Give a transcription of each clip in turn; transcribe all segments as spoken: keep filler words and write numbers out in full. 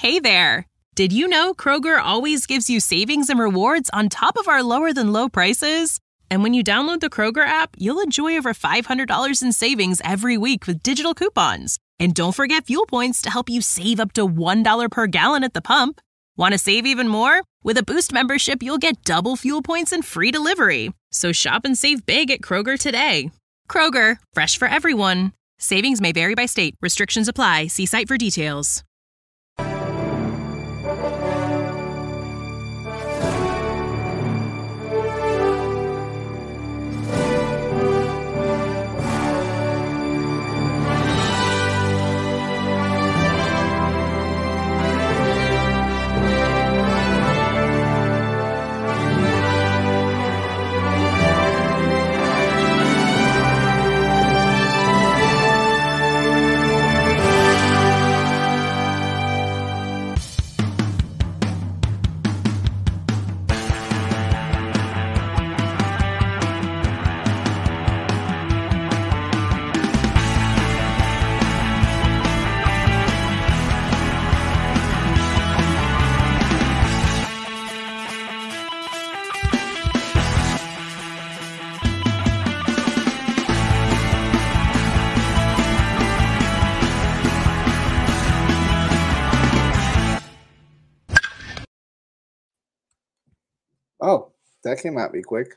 Hey there! Did you know Kroger always gives you savings and rewards on top of our lower-than-low prices? And when you download the Kroger app, you'll enjoy over five hundred dollars in savings every week with digital coupons. And don't forget fuel points to help you save up to one dollar per gallon at the pump. Want to save even more? With a Boost membership, you'll get double fuel points and free delivery. So shop and save big at Kroger today. Kroger, fresh for everyone. Savings may vary by state. Restrictions apply. See site for details. Oh, that came at me quick.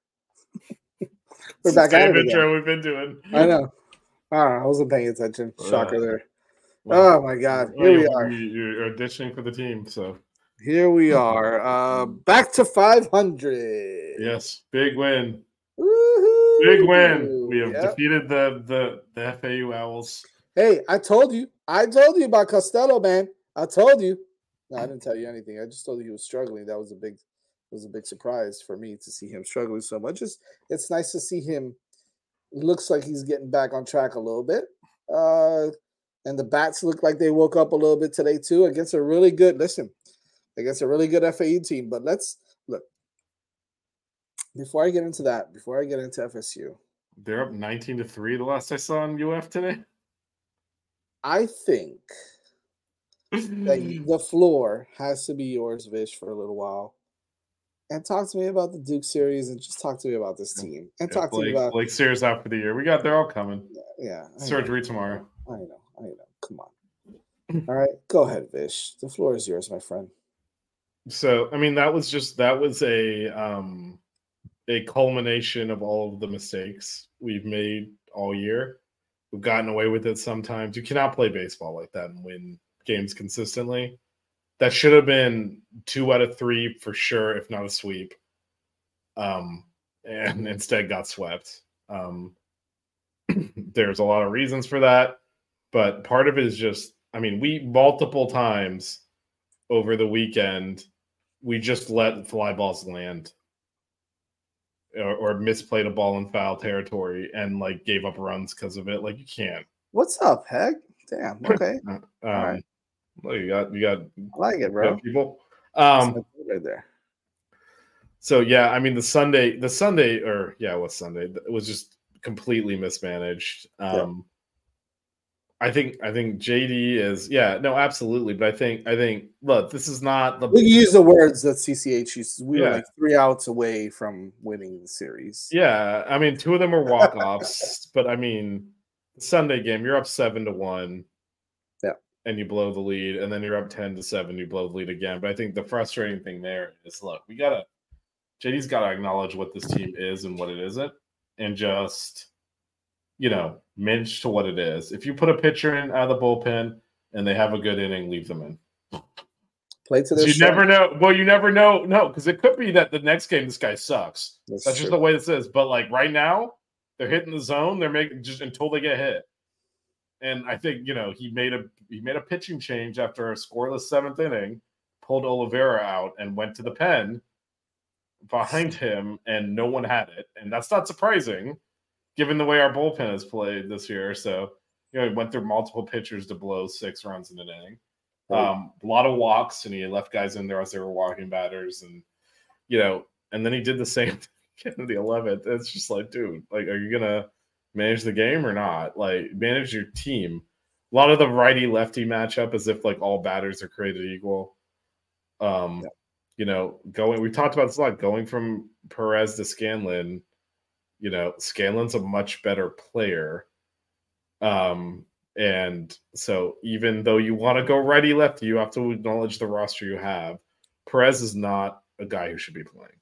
We're back at it again. Intro we've been doing. I know. Oh, I wasn't paying attention. Shocker uh, there. Well, oh my God! Well, Here we you, are. You're auditioning for the team, so here we are. Uh, back to five hundred. Yes, big win. Woo-hoo. Big win. We have yep. defeated the, the the F A U Owls. Hey, I told you. I told you about Costello, man. I told you. No, I didn't tell you anything. I just told you he was struggling. That was a big. It was a big surprise for me to see him struggling so much. It's, it's nice to see him. Looks like he's getting back on track a little bit. Uh, and the Bats look like they woke up a little bit today too against a really good, listen, against a really good F A U team. But let's look. Before I get into that, before I get into F S U. They're up nineteen to three the last I saw in U F today. I think that the floor has to be yours, Vish, for a little while. And talk to me about the Duke series, and just talk to me about this team. And yeah, talk Blake, to me about Blake Sears out for the year. We got they're all coming. Yeah, surgery tomorrow. I know, I know. Come on. All right, go ahead, Vish. The floor is yours, my friend. So, I mean, that was just that was a um, a culmination of all of the mistakes we've made all year. We've gotten away with it sometimes. You cannot play baseball like that and win games consistently. That should have been two out of three for sure, if not a sweep. Um, and instead got swept. Um, there's a lot of reasons for that, but part of it is just, I mean, we multiple times over the weekend, we just let fly balls land or, or misplayed a ball in foul territory and like gave up runs because of it. Like you can't. What's up, Heg? Damn. Okay. um, All right. Well, you got you got I like it, bro. People. Um, right there. So yeah, I mean the Sunday, the Sunday, or yeah, it was Sunday. It was just completely mismanaged. Um, yeah. I think I think J D is yeah, no, absolutely. But I think I think look, this is not the. We use the words that C C H uses. We yeah. were like three outs away from winning the series. Yeah, I mean, two of them are walk offs, but I mean, Sunday game, you're up seven to one. And you blow the lead, and then you're up ten to seven, you blow the lead again. But I think the frustrating thing there is, look, we gotta J D's gotta acknowledge what this team is and what it isn't, and just, you know, mince to what it is. If you put a pitcher in out of the bullpen and they have a good inning, leave them in. Play to their You strength. never know. Well, you never know. No, because it could be that the next game this guy sucks. That's, That's just the way this is. But like right now, they're hitting the zone. They're making just until they get hit. And I think, you know, he made a he made a pitching change after a scoreless seventh inning, pulled Oliveira out and went to the pen behind him, and no one had it. And that's not surprising, given the way our bullpen has played this year. So, you know, he went through multiple pitchers to blow six runs in an inning. Um, a lot of walks, and he left guys in there as they were walking batters. And, you know, and then he did the same thing in the eleventh. It's just like, dude, like, are you going to manage the game or not? Like, manage your team. A lot of the righty lefty matchup, as if like all batters are created equal. Um, yeah. You know, going. We talked about this a lot. Going from Perez to Scanlon. You know, Scanlon's a much better player. Um, and so even though you want to go righty lefty, you have to acknowledge the roster you have. Perez is not a guy who should be playing.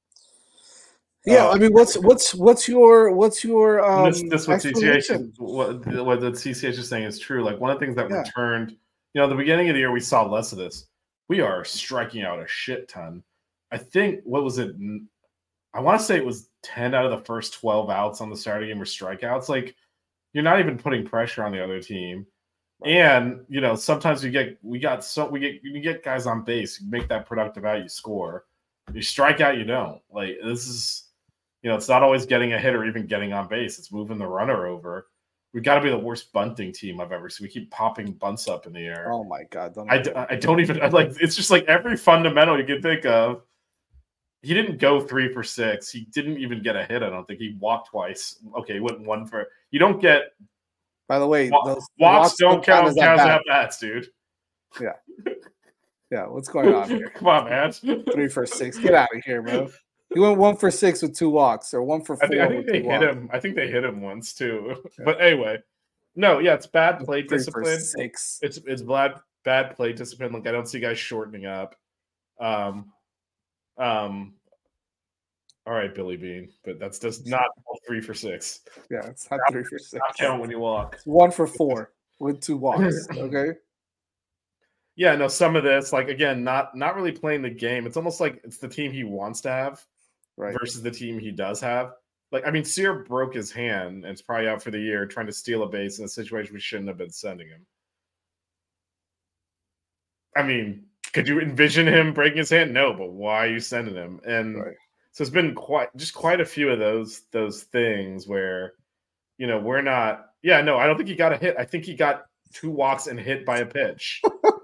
Yeah, uh, I mean, what's what's what's your what's your um, this this what C C H what, what the C C H is saying is true. Like one of the things that yeah. returned, you know, at the beginning of the year we saw less of this. We are striking out a shit ton. I think what was it? I want to say it was ten out of the first twelve outs on the Saturday game were strikeouts. Like you're not even putting pressure on the other team. Right. And you know, sometimes you get we got so we get you get guys on base, you make that productive out, you score. You strike out, you don't. Like this is, you know, it's not always getting a hit or even getting on base. It's moving the runner over. We've got to be the worst bunting team I've ever seen. We keep popping bunts up in the air. Oh my god! Don't I, d- I don't even I, like. It's just like every fundamental you can think of. He didn't go three for six. He didn't even get a hit. I don't think he walked twice. Okay, he went one for. You don't get. By the way, walks, those walks don't count as at bats, dude. Yeah. Yeah, what's going on here? Come on, man. Three for six. Get out of here, bro. He went one for six with two walks, or one for four. I think, I think with they two hit walks. him. I think they hit him once too. Yeah. But anyway, no, yeah, it's bad play Three discipline. For six. It's it's bad bad play discipline. Like I don't see guys shortening up. Um, um. All right, Billy Bean, but that's just not three for six. Yeah, it's not, not three for six. Not count when you walk. It's one for four with two walks. Okay. Yeah, no, some of this, like again, not not really playing the game. It's almost like it's the team he wants to have, right, versus the team he does have. Like, I mean, Sear broke his hand and it's probably out for the year trying to steal a base in a situation we shouldn't have been sending him. I mean, could you envision him breaking his hand? No, but why are you sending him? And right. so it's been quite just quite a few of those those things where, you know, we're not. Yeah, no, I don't think he got a hit. I think he got two walks and hit by a pitch.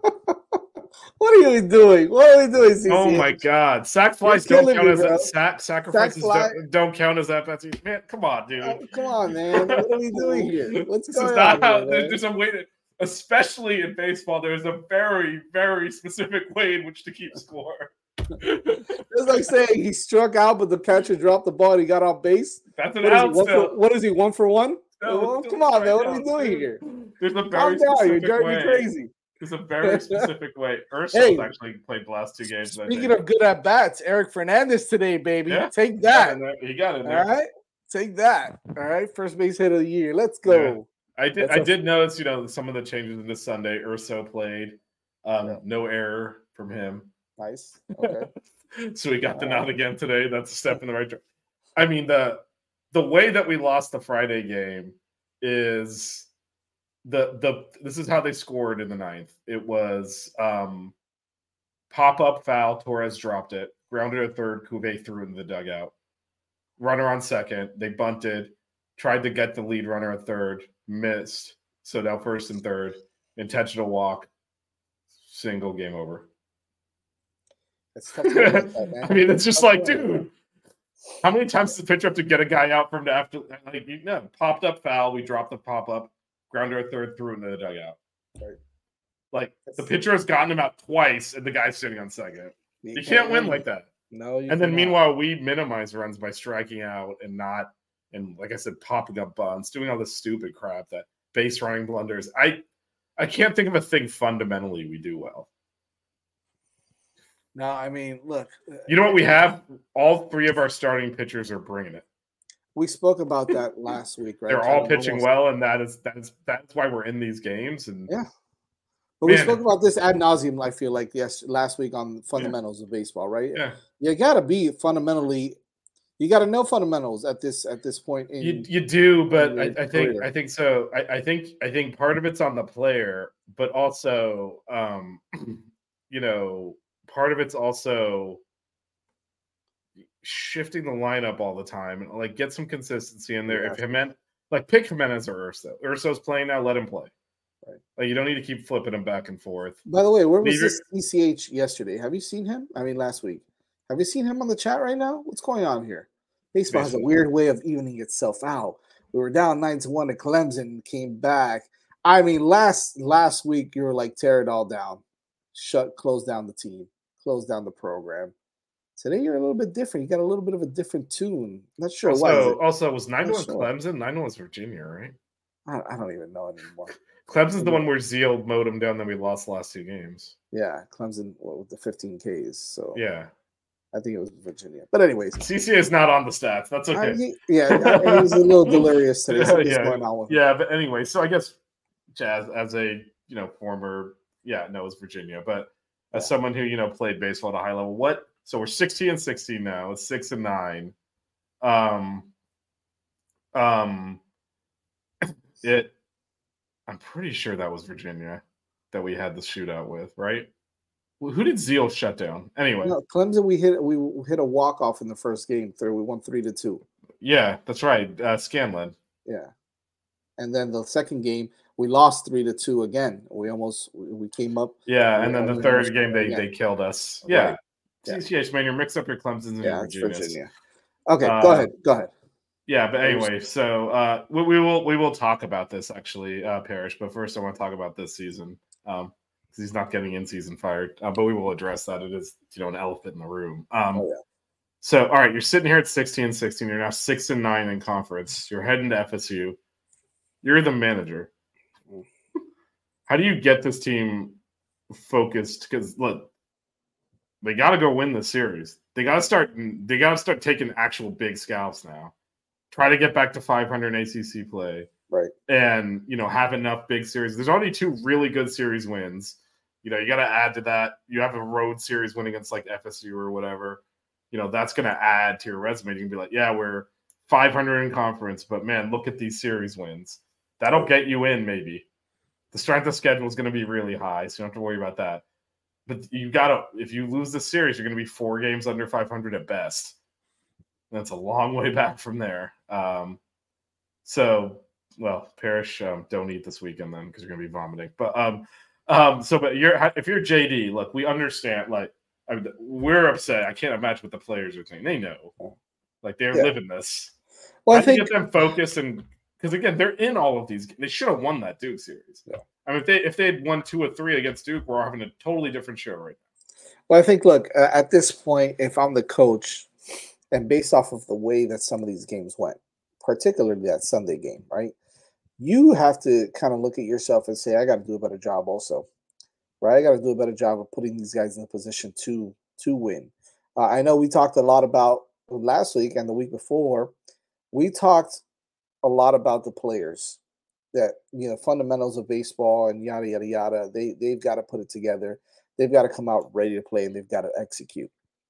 What are you doing? What are we doing? C C H? Oh my God! Sack flies don't count me, as a, sack sacrifices sack don't, don't count as that. Man, come on, dude. Oh, come on, man. What are we doing here? What's this going is not on? How, here, there's, there's a way to, especially in baseball, there's a very, very specific way in which to keep score. It's like saying he struck out, but the catcher dropped the ball and he got off base. That's an what out. Is Still. For, what is he? One for one? No, well, come on, man. What are we doing dude. here? There's a very Calm specific down. You're driving way. me crazy. There's a very specific way. Ursul's hey, actually played the last two games. Speaking of good at bats, Eric Fernandez today, baby. Yeah, Take that. He got it. There. All right, take that. All right, first base hit of the year. Let's go. Yeah. I did. That's I a... did notice, you know, some of the changes in this Sunday. Urso played. Um, yeah. No error from him. Nice. Okay. So we got the nod again today. That's a step in the right direction. I mean, the the way that we lost the Friday game is. The the this is how they scored in the ninth. It was um, pop up foul. Torres dropped it. Grounded at third. Cuvée threw into the dugout. Runner on second. They bunted. Tried to get the lead runner at third. Missed. So now first and third. Intentional walk. Single. Game over. It's tough to like that, man. I mean, it's just like, dude. How many times does the pitcher have to get a guy out from the after? Like, you know, popped up foul. We dropped the pop up. Grounder at third, threw into the dugout. Right. Like the pitcher has gotten him out twice, and the guy's sitting on second. You, you can't, can't win like that. No. You and then cannot. Meanwhile, we minimize runs by striking out and not, and like I said, popping up bunts, doing all this stupid crap, that base running blunders. I, I can't think of a thing fundamentally we do well. No, I mean, look. You know what we have? All three of our starting pitchers are bringing it. We spoke about that last week, right? They're all pitching well, and that is that's that's why we're in these games. And yeah, but man. we spoke about this ad nauseum. I feel like yes, last week on fundamentals yeah. of baseball, right? Yeah, you got to be fundamentally, you got to know fundamentals at this at this point. In, you you do, but I, I think career. I think so. I, I think I think part of it's on the player, but also, um, you know, part of it's also. Shifting the lineup all the time and like get some consistency in there. Yeah. If Jimenez, like pick Jimenez or Urso. Urso's playing now, let him play. Right. Like you don't need to keep flipping him back and forth. By the way, where was Neither... this C C H yesterday? Have you seen him? I mean, last week. Have you seen him on the chat right now? What's going on here? Baseball, Baseball has a weird way of evening itself out. We were down nine to one to Clemson, came back. I mean, last last week you were like tear it all down, shut, close down the team, close down the program. Today you're a little bit different. You got a little bit of a different tune. Not sure also, why. Is it? Also, was nine to Not one sure. Clemson? nine to one Virginia, right? I, I don't even know anymore. Clemson's the one where Zeal mowed him down, then we lost the last two games. Yeah, Clemson well, with the fifteen Ks. So yeah, I think it was Virginia. But anyways, C C A is not on the stats. That's okay. I, he, yeah, I, he was a little delirious today. So yeah, going on with yeah. But anyway, so I guess Jazz, as a you know former, yeah, no, it's Virginia, but as yeah. someone who you know played baseball at a high level, what? So we're sixteen and sixteen now. It's six and nine. Um, um, it. I'm pretty sure that was Virginia that we had the shootout with, right? Who did Zeal shut down? Anyway, no, Clemson. We hit we hit a walk off in the first game. Third, we won three to two. Yeah, that's right. Uh, Scanlon. Yeah, and then the second game we lost three to two again. We almost we came up. Yeah, and then the third game they, they killed us. Yeah. Right. Yeah. C C H, man, you're mixed up your Clemsons and yeah, your Virginias. Virginia. Okay, uh, go ahead. Go ahead. Yeah, but anyway, so uh, we, we will we will talk about this actually, uh, Parrish. But first, I want to talk about this season because um, he's not getting in season fired. Uh, but we will address that. It is you know an elephant in the room. Um, oh, yeah. So all right, you're sitting here at sixteen and sixteen. You're now six and nine in conference. You're heading to F S U. You're the manager. How do you get this team focused? Because look, they got to go win the series. They got to start. They got to start taking actual big scalps now. Try to get back to five hundred A C C play, right? And you know have enough big series. There's already two really good series wins. You know you got to add to that. You have a road series win against like F S U or whatever. You know that's going to add to your resume. You can be like, yeah, we're five hundred in conference, but man, look at these series wins. That'll get you in maybe. The strength of schedule is going to be really high, so you don't have to worry about that. But you got to, if you lose the series, you're going to be four games under five hundred at best. That's a long way back from there. Um, so, well, Parrish, um, don't eat this weekend then because you're going to be vomiting. But um, um, so, but you're if you're J D, look, we understand. Like, I mean, we're upset. I can't imagine what the players are saying. They know, like, they're yeah. living this. Well, I, I think get them focused and because again, they're in all of these. They should have won that Duke series. Yeah. I mean, if they if they had won two or three against Duke, we're having a totally different show right now. Well, I think, look, uh, at this point, if I'm the coach. And based off of the way that some of these games went, particularly that Sunday game, right? You have to kind of look at yourself and say, I got to do a better job also, right? I got to do a better job of putting these guys in a position to, to win. Uh, I know we talked a lot about last week and the week before. We talked a lot about the players that, you know, fundamentals of baseball and yada, yada, yada. They, they've got to put it together. They've got to come out ready to play and they've got to execute.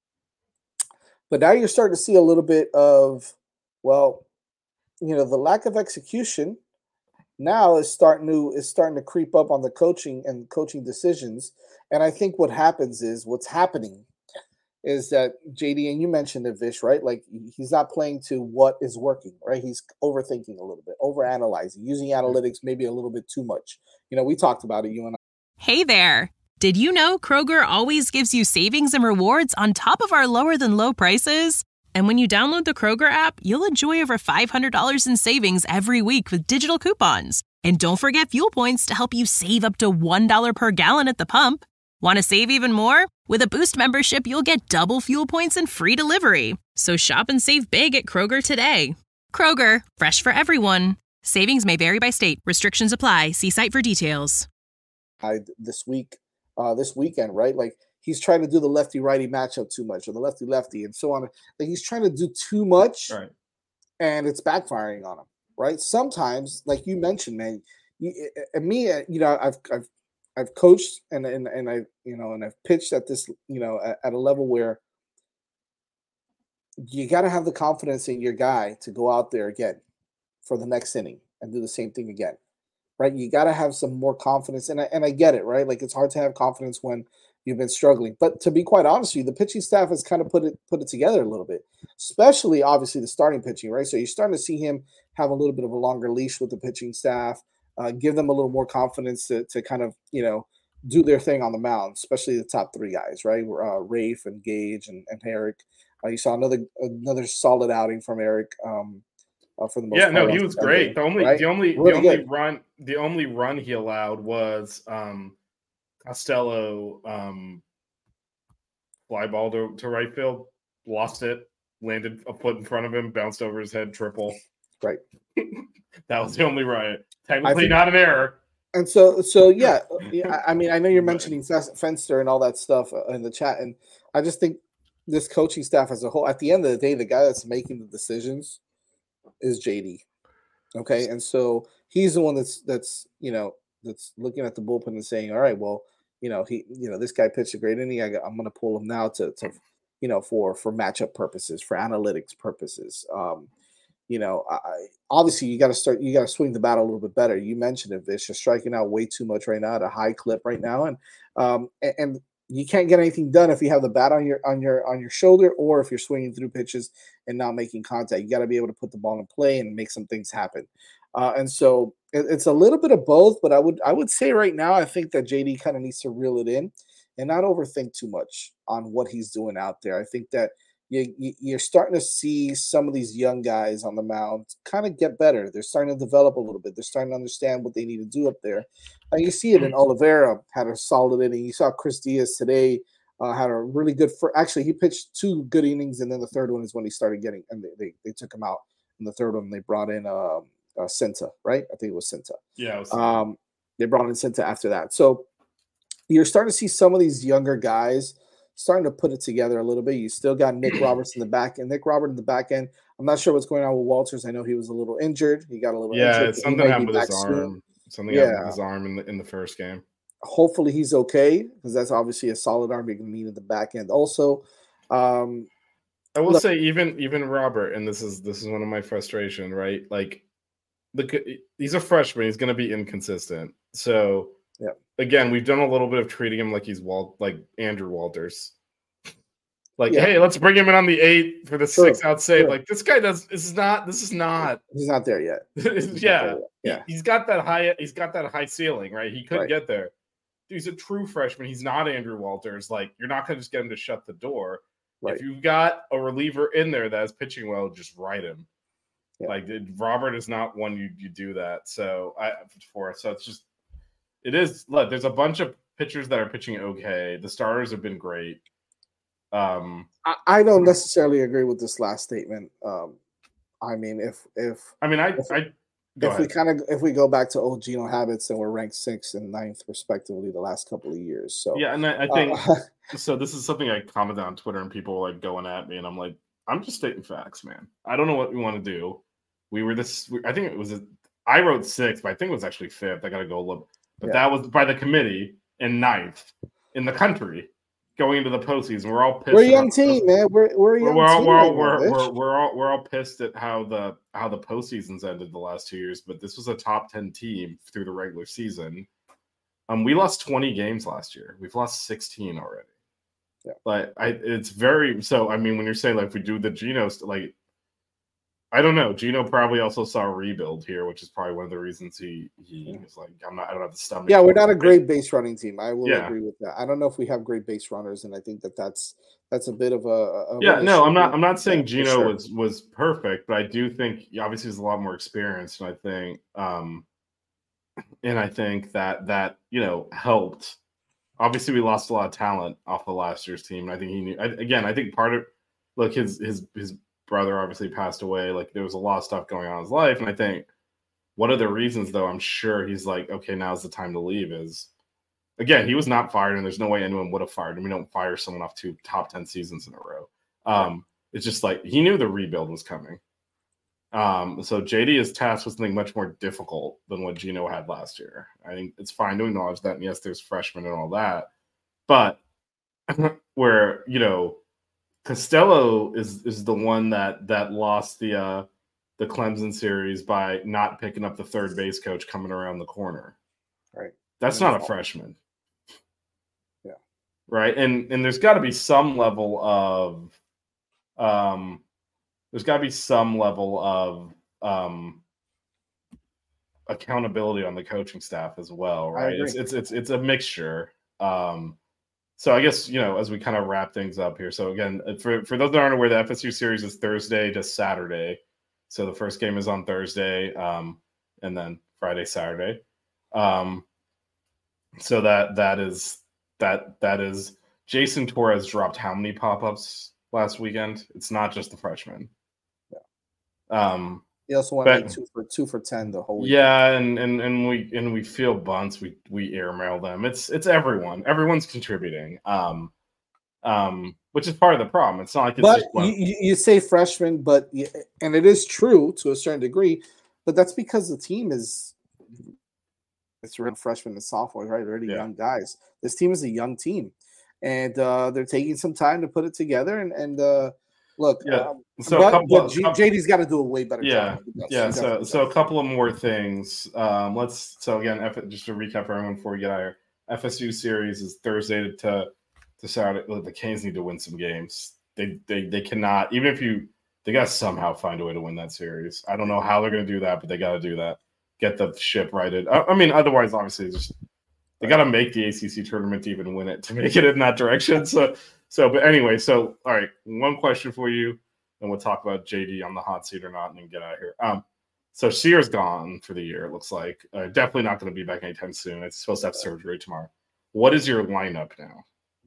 But now you're starting to see a little bit of, well, you know, the lack of execution now is starting to is starting to creep up on the coaching and coaching decisions. And I think what happens is what's happening is that J D, and you mentioned it, Vish, right? Like he's not playing to what is working, right? He's overthinking a little bit, overanalyzing, using analytics maybe a little bit too much. You know, we talked about it, you and I. Hey there. Did you know Kroger always gives you savings and rewards on top of our lower than low prices? And when you download the Kroger app, you'll enjoy over five hundred dollars in savings every week with digital coupons. And don't forget fuel points to help you save up to one dollar per gallon at the pump. Want to save even more? With a Boost membership, you'll get double fuel points and free delivery. So shop and save big at Kroger today. Kroger, fresh for everyone. Savings may vary by state. Restrictions apply. See site for details. I, this week. Uh, this weekend, right? Like he's trying to do the lefty-righty matchup too much, or the lefty-lefty, and so on. Like he's trying to do too much, right. And it's backfiring on him, right? Sometimes, like you mentioned, man, you, and me, you know, I've I've I've coached and and and I you know and I've pitched at this, you know, at, at a level where you got to have the confidence in your guy to go out there again for the next inning and do the same thing again. Right, you got to have some more confidence, and I, and I get it, right? Like it's hard to have confidence when you've been struggling. But to be quite honest with you, the pitching staff has kind of put it put it together a little bit, especially obviously the starting pitching, right? So you're starting to see him have a little bit of a longer leash with the pitching staff, uh, give them a little more confidence to to kind of you know do their thing on the mound, especially the top three guys, right? Uh, Rafe and Gage and, and Eric. Uh, you saw another another solid outing from Eric. Um, uh, for the most yeah, part. no, he was Sunday, great. The only, right? the only, Really the only good. run, the only run he allowed was um, Costello um, fly ball to, to right field, lost it, landed a foot in front of him, bounced over his head, triple. Right. That was the only run. Technically, think, not an error. And so, so yeah, yeah. I mean, I know you're mentioning Fenster and all that stuff in the chat, and I just think this coaching staff as a whole, at the end of the day, the guy that's making the decisions is J D. Okay, and so he's the one that's that's you know that's looking at the bullpen and saying, all right, well, you know he you know this guy pitched a great inning. I got, I'm going to pull him now to to you know for for matchup purposes, for analytics purposes. Um, you know, I, obviously you got to start, you got to swing the bat a little bit better. You mentioned it, Vish, you're striking out way too much right now at a high clip right now, and um, and, and you can't get anything done if you have the bat on your on your on your shoulder, or if you're swinging through pitches and not making contact. You got to be able to put the ball in play and make some things happen. Uh, and so it, it's a little bit of both, but I would I would say right now I think that J D kind of needs to reel it in and not overthink too much on what he's doing out there. I think that you, you, you're starting to see some of these young guys on the mound kind of get better. They're starting to develop a little bit. They're starting to understand what they need to do up there. And you see it in Oliveira, had a solid inning. You saw Chris Diaz today, uh, had a really good – actually, he pitched two good innings, and then the third one is when he started getting – and they, they, they took him out. In the third one, they brought in uh, uh, Cinta, right? I think it was Cinta. Yeah, it was um, they brought in Cinta after that. So you're starting to see some of these younger guys – starting to put it together a little bit. You still got Nick Roberts in the back end. Nick Robert in the back end. I'm not sure what's going on with Walters. I know he was a little injured. He got a little yeah, injured. something happened with his arm. Soon. Something yeah. happened with his arm in the in the first game. Hopefully he's okay, because that's obviously a solid arm you can need at the back end. Also, um, I will look, say even even Robert, and this is this is one of my frustration, right? Like, the he's a freshman. He's going to be inconsistent. So. Yeah. Again, we've done a little bit of treating him like he's Walt, like Andrew Walters. Like, yeah. hey, let's bring him in on the eight for the sure. six out save. Sure. Like, this guy does. This is not. This is not. He's not there yet. He's yeah, there yet. yeah. He, he's got that high. He's got that high ceiling, right? He could right. get there. Dude, he's a true freshman. He's not Andrew Walters. Like, you're not going to just get him to shut the door. Right. If you've got a reliever in there that is pitching well, just write him. Yeah. Like, Robert is not one you you do that. So I for so it's just. It is. Look, there's a bunch of pitchers that are pitching okay. The starters have been great. Um, I, I don't necessarily agree with this last statement. Um, I mean, if if I mean, I if, I if ahead. we kind of if we go back to old Geno habits, then we're ranked sixth and ninth respectively the last couple of years. So yeah, and I, I think uh, so. This is something I commented on Twitter, and people were like going at me, and I'm like, I'm just stating facts, man. I don't know what we want to do. We were this. I think it was. A, I wrote sixth, but I think it was actually fifth. I got to go look. But yeah. that was by the committee in ninth in the country going into the postseason. We're all pissed. We're a young team, man. We're we're a young we're all, team. We're all, right we're, now, we're, we're all we're all pissed at how the how the postseasons ended the last two years. But this was a top ten team through the regular season. Um, we lost twenty games last year. We've lost sixteen already. Yeah, but I it's very so. I mean, when you're saying like if we do the Geno like. I don't know. Geno probably also saw a rebuild here, which is probably one of the reasons he he yeah. was like, I'm not. I don't have the stomach. Yeah, we're not a great base running team. I will yeah. agree with that. I don't know if we have great base runners, and I think that that's that's a bit of a, a yeah. No, I'm not. I'm not saying yeah, Geno sure. was was perfect, but I do think obviously he's a lot more experienced, and I think um, and I think that that you know helped. Obviously, we lost a lot of talent off of last year's team, and I think he knew. I, again, I think part of look his his his. brother obviously passed away. Like there was a lot of stuff going on in his life. And I think one of the reasons though, I'm sure he's like, okay, now's the time to leave is again, he was not fired and there's no way anyone would have fired him. We don't fire someone off two top ten seasons in a row. Um, it's just like, he knew the rebuild was coming. Um, so J D is tasked with something much more difficult than what Geno had last year. I think it's fine to acknowledge that. And yes, there's freshmen and all that, but where, you know, Costello is is the one that that lost the uh, the Clemson series by not picking up the third base coach coming around the corner. Right. That's not a freshman. Yeah. Right. And and there's got to be some level of um there's got to be some level of um accountability on the coaching staff as well, right? It's it's it's it's a mixture. Um So I guess, you know, as we kind of wrap things up here. So again, for, for those that aren't aware, the F S U series is Thursday to Saturday. So the first game is on Thursday, um, and then Friday, Saturday. Um, so that that is that that is Jason Torres dropped how many pop-ups last weekend? It's not just the freshman. Yeah. Um, he also went like two for two for ten the whole weekend. Yeah, and, and and we and we feel bunts. We we airmail them. It's it's everyone. Everyone's contributing. Um, um, which is part of the problem. It's not like it's but just one. You, you say freshman, but and it is true to a certain degree, but that's because the team is it's real freshmen and sophomores, right? Really yeah. young guys. This team is a young team, and uh, they're taking some time to put it together. And and uh, look, yeah. Um, so but, a couple, but G- couple, J D's got to do a way better yeah, job. Yeah, so so a couple of more things. Um, let's so again, F, just to recap for everyone before we get out here, F S U series is Thursday to to Saturday. Look, the Canes need to win some games. They they they cannot, even if you they got to somehow find a way to win that series. I don't know how they're going to do that, but they got to do that. Get the ship righted. I, I mean, otherwise, obviously, just they got to make the A C C tournament to even win it to make it in that direction. So so, but anyway, so all right, one question for you. And we'll talk about J D on the hot seat or not, and then get out of here. Um, so Sear's gone for the year. It looks like uh, definitely not going to be back anytime soon. It's supposed to have surgery tomorrow. What is your lineup now?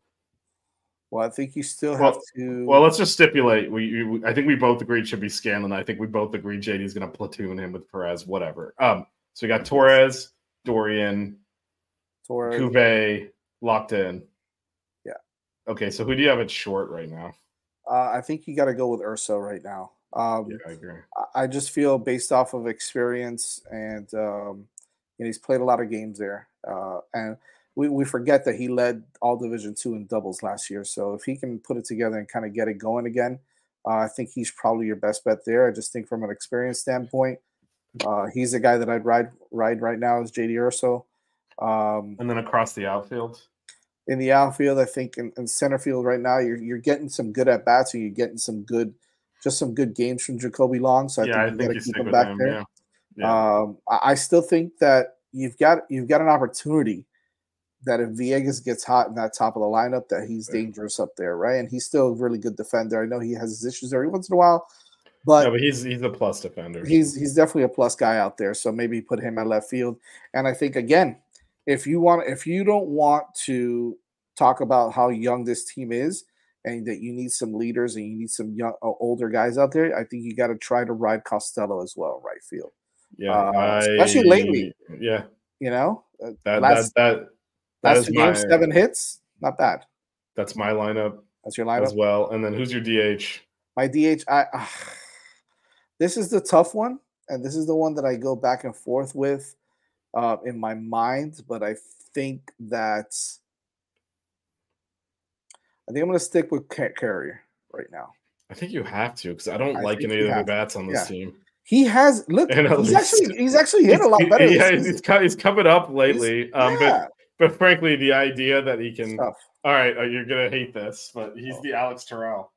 Well, I think you still well, have to. Well, let's just stipulate. We, we, I think we both agreed it should be Scanlon. I think we both agreed J D is going to platoon him with Perez. Whatever. Um, so we got Torres, Dorian, Torres, Cuvée locked in. Yeah. Okay, so who do you have at short right now? Uh, I think you got to go with Urso right now. Um, yeah, I agree. I just feel based off of experience, and um, you know, he's played a lot of games there, uh, and we, we forget that he led all Division Two in doubles last year. So if he can put it together and kind of get it going again, uh, I think he's probably your best bet there. I just think from an experience standpoint, uh, he's the guy that I'd ride ride right now is J D Urso. Um, and then across the outfield. In the outfield, I think in, in center field right now, you're you're getting some good at bats, and you're getting some good, just some good games from Jacoby Long. So I yeah, think you got to keep him with back him, there. Yeah. Yeah. Um, I, I still think that you've got you've got an opportunity that if Villegas gets hot in that top of the lineup, that he's dangerous up there, right? And he's still a really good defender. I know he has his issues every once in a while, but, yeah, but he's he's a plus defender. He's he's definitely a plus guy out there. So maybe put him at left field. And I think again, if you want, if you don't want to talk about how young this team is and that you need some leaders and you need some young, uh, older guys out there, I think you got to try to ride Costello as well, right field. Yeah, uh, I, especially lately. Yeah, you know, uh, that last, that that that last is game, my, seven hits, not bad. That's my lineup. That's your lineup as well. And then who's your D H? My D H, I. Uh, this is the tough one, and this is the one that I go back and forth with uh, in my mind. But I think that. I think I'm going to stick with Carrier right now. I think you have to because I don't I like any of the bats on this yeah. team. He has look. He's least, actually he's actually hit a lot better. Yeah, he's, he's, he's coming up lately. He's, um, yeah. but but frankly, the idea that he can. All right, uh, you're gonna hate this, but he's oh. the Alex Terrell.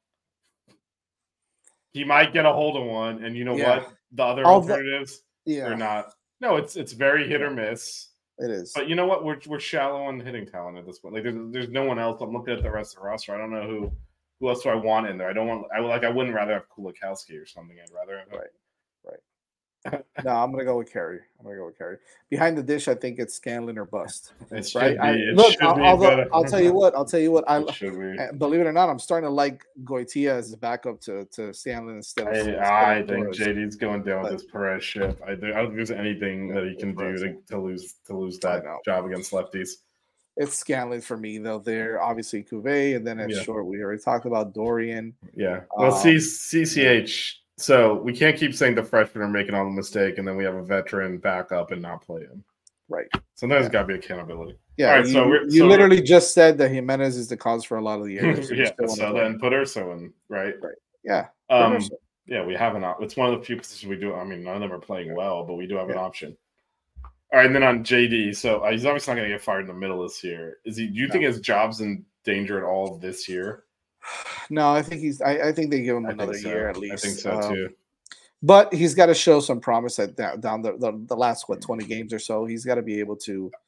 He might get a hold of one, and you know yeah. what? The other All alternatives the, yeah. are not. No, it's it's very hit or miss. It is. But you know what? We're we're shallow on hitting talent at this point. Like there's there's no one else. I'm looking at the rest of the roster. I don't know who who else do I want in there. I don't want. I like. I wouldn't rather have Kulikowski or something. I'd rather have. Right. Right. No, I'm gonna go with Carey. I'm gonna go with Carey. Behind the dish, I think it's Scanlon or bust. It right? Be, I, it look, I'll, be although, I'll tell you what. I'll tell you what. I it believe it or not, I'm starting to like Goitia as a backup to to Scanlon instead of. I, I think J D's going down with this Perez ship. I, I don't think there's anything yeah, that he can do to, to lose to lose that job against lefties. It's Scanlon for me though. They're obviously Cuvée, and then at yeah. short we already talked about Dorian. Yeah. Well, um, C C H. So we can't keep saying the freshmen are making all the mistake, and then we have a veteran back up and not play him. Right. So there's yeah. got to be accountability. Yeah. All right, you, so we're, you so literally we're, just said that Jimenez is the cause for a lot of the errors. yeah. So then put Urso in, right? Right. Yeah. Um, yeah, we have an option. It's one of the few positions we do. I mean, none of them are playing well, but we do have yeah. an option. All right, and then on J D, so uh, he's obviously not going to get fired in the middle this year. Is he? Do you no. think his job's in danger at all this year? No, I think he's. I, I think they give him I another so. year at least. I think so um, too. But he's got to show some promise at down, down the, the the last what twenty games or so. He's got to be able to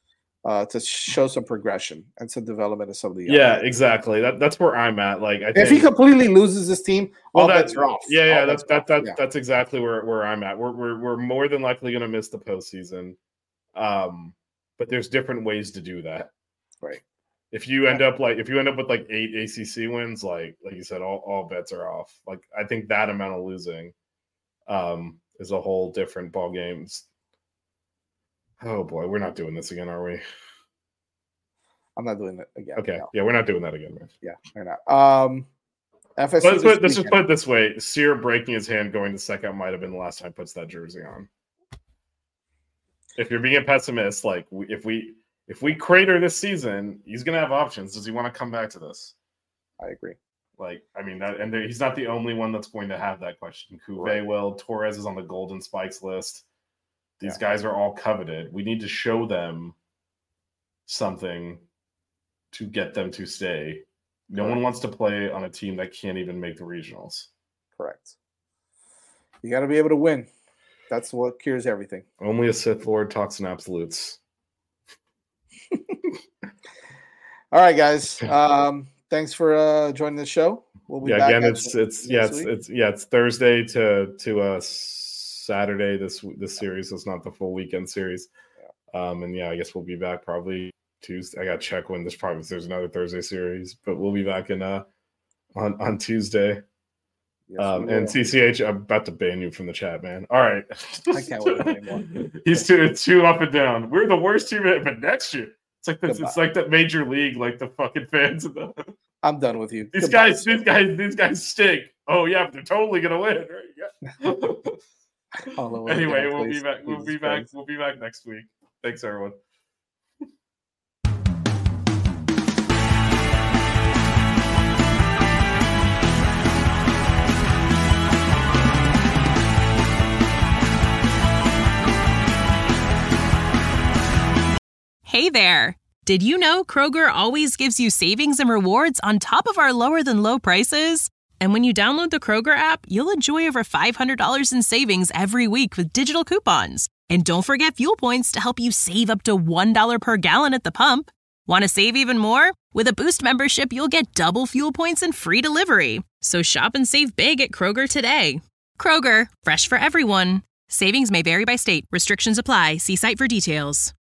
uh, to show some progression and some development of some of the young Yeah, guys. exactly. That that's where I'm at. Like, I If think, he completely loses this team, all well, that, bets are off. yeah, All yeah, bets that's are that off. that Yeah. that's exactly where where I'm at. We're we're we're more than likely going to miss the postseason, um, but there's different ways to do that. Right. If you end up like if you end up with like eight A C C wins, like like you said, all, all bets are off. Like, I think that amount of losing um, is a whole different ball games. Oh boy, we're not doing this again, are we? I'm not doing it again. Okay, no. yeah, we're not doing that again, man. Yeah, we're not. Um, F S U Let's, this put, let's just weekend. put it this way: Sear breaking his hand going to second might have been the last time he puts that jersey on. If you're being a pessimist, like we, if we if we crater this season, he's gonna have options. Does he want to come back to this? I agree. Like, I mean, that, and he's not the only one that's going to have that question. Couve Right. will. Torres is on the Golden Spikes list. These Yeah. guys are all coveted. We need to show them something to get them to stay. No Correct. one wants to play on a team that can't even make the regionals. Correct. You got to be able to win. That's what cures everything. Only a Sith Lord talks in absolutes. All right, guys. Um, thanks for uh, joining the show. We'll be Yeah, back again, next- it's it's next yeah, it's, week. it's yeah, it's Thursday to to uh Saturday this this series. It's not the full weekend series. Um, and yeah, I guess we'll be back probably Tuesday. I got to check when there's probably there's another Thursday series, but we'll be back in uh on on Tuesday. Yes, Um, we and will. C C H, I'm about to ban you from the chat, man. All right, I can't wait anymore. He's too too up and down. We're the worst team, but next year it's like this. It's Goodbye. like that major league, like the fucking fans. Of the, I'm done with you. these Goodbye, guys, sir. these guys, these guys stink. Oh yeah, but they're totally gonna win. Right? Yeah. All over Anyway, again, we'll be please. back. We'll Jesus be back. Christ. We'll be back next week. Thanks, everyone. Hey there! Did you know Kroger always gives you savings and rewards on top of our lower than low prices? And when you download the Kroger app, you'll enjoy over five hundred dollars in savings every week with digital coupons. And don't forget fuel points to help you save up to one dollar per gallon at the pump. Want to save even more? With a Boost membership, you'll get double fuel points and free delivery. So shop and save big at Kroger today. Kroger, fresh for everyone. Savings may vary by state. Restrictions apply. See site for details.